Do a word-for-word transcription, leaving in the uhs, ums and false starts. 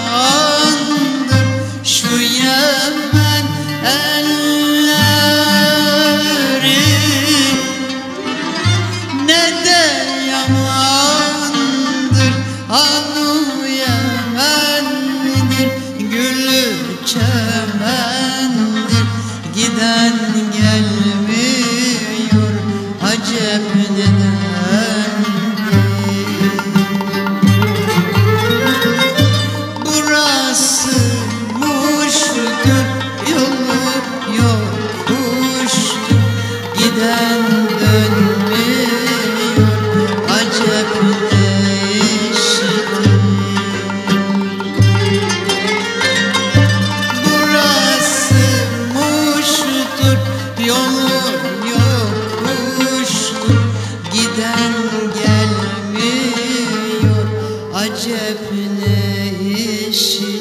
şu Yemen elleri, ne de yamandır Hanu Yemen'dir, gülü çemendir, giden gelmiyor, acep nedendir? Burası muştur, yolu yokuştur, giden dönmüyor, acep ne iştir? Burası muştur, yolu yokuştur, giden gelmiyor, acep ne işi?